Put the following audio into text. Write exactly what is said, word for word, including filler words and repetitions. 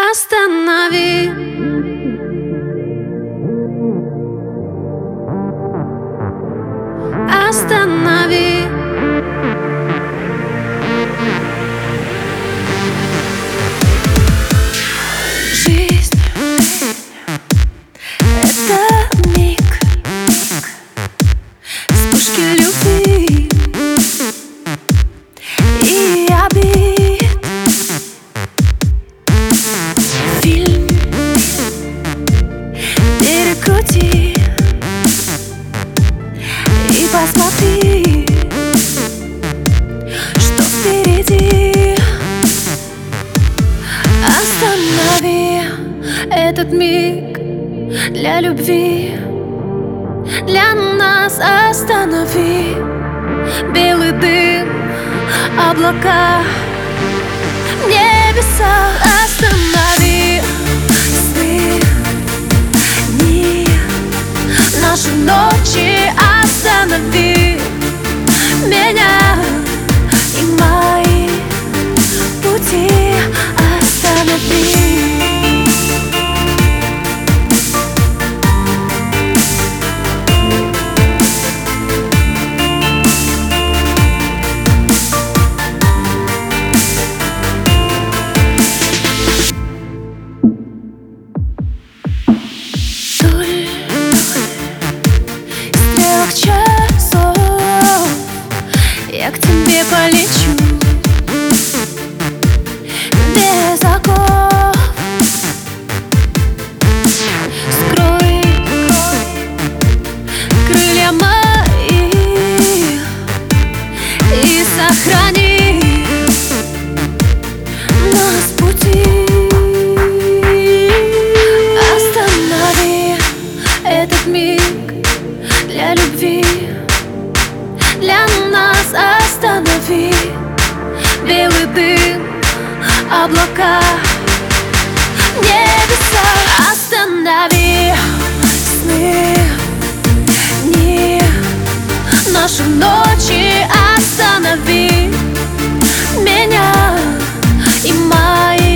Останови. Останови. Жизнь — это миг, вспышки любви и обид. Фильм перекрути и посмотри, что впереди. Останови этот миг для любви, для нас. Останови белый дым, облака, небеса. Останови сны, дни, наши ночи. Останови меня и мои пути. Останови. Часов я к тебе полечу без оков. Скрой крылья мои и сохрани нас в пути. Останови этот миг для любви, для нас. Останови белый дым, облака, небеса. Останови сны, дни, наши ночи. Останови меня и мои